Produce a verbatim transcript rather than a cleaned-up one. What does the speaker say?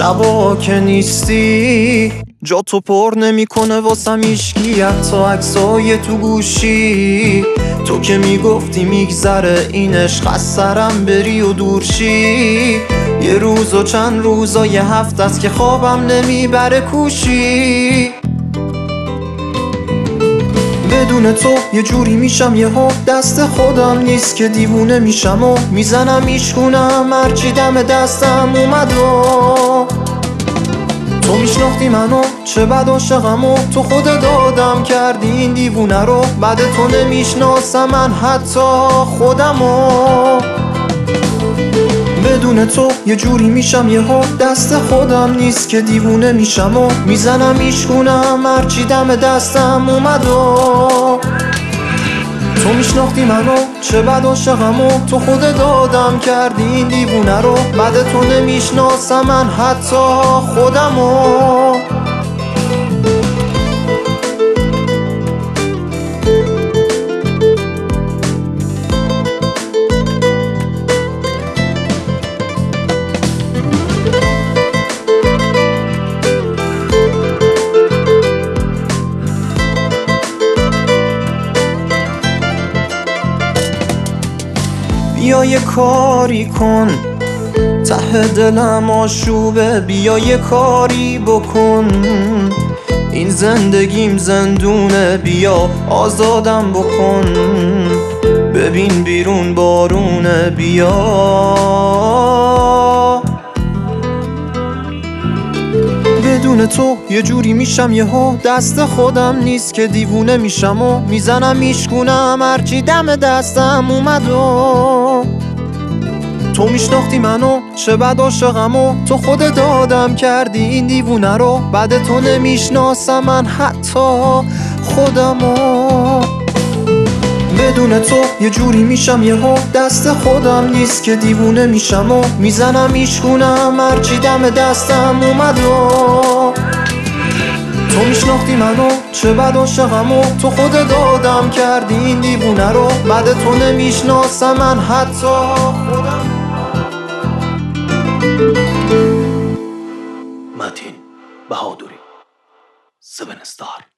شبا که نیستی جا تو پر نمیکنه واسم هیچکی، حتی عکسای تو گوشی. تو که میگفتی میگذره این عشق از سرم بری و دورشی. یه روز و چند روز و یه هفته است که خوابم نمیبره کوشی. بدون تو یه جوری میشم یهو دست خودم نیست که دیوونه میشم و میزنم میشکونم هرچی دم دستم اومد و تو میشناختی منو چه بد عاشقم و تو خود دادم کردی این دیوونه رو. بعد تو نمیشناسم من حتی خودمو. بدون تو یه جوری میشم یهو دست خودم نیست که دیوونه میشم و میزنم میشکونم هرچی دم دستم اومد و تو میشناختی منو چه بد عاشقم و تو خود دادم کردی این دیوونه رو. بعد تو نمیشناسم من حتی خودمو. بیا یه کاری کن ته دلم آشوبه، بیا یه کاری بکن این زندگیم زندونه. بیا آزادم بکن ببین بیرون بارونه. بیا بدون تو یه جوری میشم یهو دست خودم نیست که دیوونه میشم و میزنم میشکونم هرچی دم دستم اومد و تو میشناختی منو چه بد عاشقم و تو خود دادم کردی این دیوونه رو. بعد تو نمیشناسم من حتی خودمو. بدون تو یه جوری میشم یهو دست خودم نیست که دیوونه میشم و میزنم میشکونم هرچی دم دستم اومد و تو میشناختی منو چه بد عاشقم و تو خود دادم کردی این دیوونه رو. بعد تو نمیشناسم من حتی خودم. متین بهادری، سبن استار.